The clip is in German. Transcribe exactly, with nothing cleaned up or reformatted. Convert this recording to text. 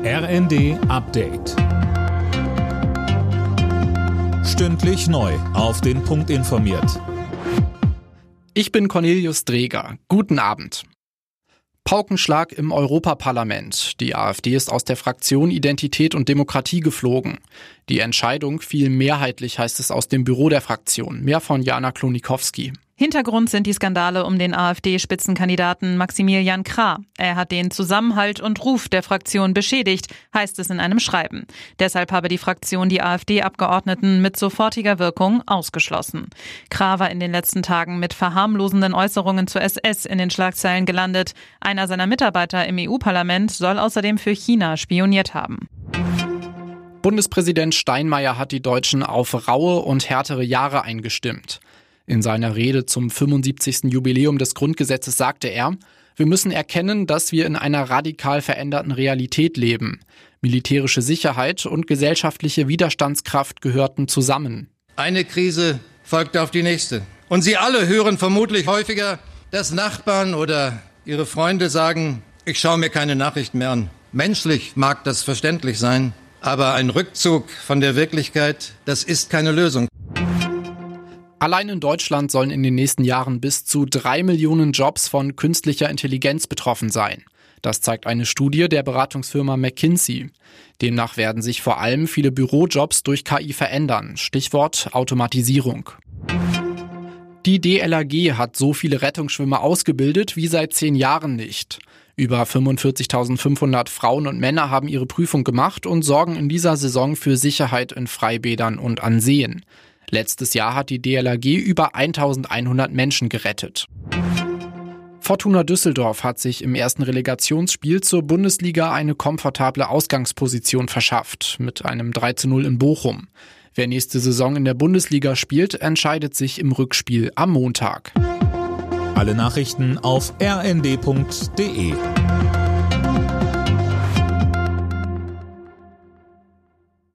R N D Update. Stündlich neu auf den Punkt informiert. Ich bin Cornelius Dreger. Guten Abend. Paukenschlag im Europaparlament. Die AfD ist aus der Fraktion Identität und Demokratie geflogen. Die Entscheidung fiel mehrheitlich, heißt es aus dem Büro der Fraktion. Mehr von Jana Klonikowski. Hintergrund sind die Skandale um den AfD-Spitzenkandidaten Maximilian Krah. Er hat den Zusammenhalt und Ruf der Fraktion beschädigt, heißt es in einem Schreiben. Deshalb habe die Fraktion die AfD-Abgeordneten mit sofortiger Wirkung ausgeschlossen. Krah war in den letzten Tagen mit verharmlosenden Äußerungen zur S S in den Schlagzeilen gelandet. Einer seiner Mitarbeiter im E U-Parlament soll außerdem für China spioniert haben. Bundespräsident Steinmeier hat die Deutschen auf raue und härtere Jahre eingestimmt. In seiner Rede zum fünfundsiebzigsten Jubiläum des Grundgesetzes sagte er, wir müssen erkennen, dass wir in einer radikal veränderten Realität leben. Militärische Sicherheit und gesellschaftliche Widerstandskraft gehörten zusammen. Eine Krise folgt auf die nächste. Und Sie alle hören vermutlich häufiger, dass Nachbarn oder Ihre Freunde sagen, ich schaue mir keine Nachrichten mehr an. Menschlich mag das verständlich sein, aber ein Rückzug von der Wirklichkeit, das ist keine Lösung. Allein in Deutschland sollen in den nächsten Jahren bis zu drei Millionen Jobs von künstlicher Intelligenz betroffen sein. Das zeigt eine Studie der Beratungsfirma McKinsey. Demnach werden sich vor allem viele Bürojobs durch K I verändern. Stichwort Automatisierung. Die D L R G hat so viele Rettungsschwimmer ausgebildet wie seit zehn Jahren nicht. Über fünfundvierzigtausendfünfhundert Frauen und Männer haben ihre Prüfung gemacht und sorgen in dieser Saison für Sicherheit in Freibädern und an Seen. Letztes Jahr hat die D L R G über eintausendeinhundert Menschen gerettet. Fortuna Düsseldorf hat sich im ersten Relegationsspiel zur Bundesliga eine komfortable Ausgangsposition verschafft, mit einem drei zu null in Bochum. Wer nächste Saison in der Bundesliga spielt, entscheidet sich im Rückspiel am Montag. Alle Nachrichten auf r n d punkt d e.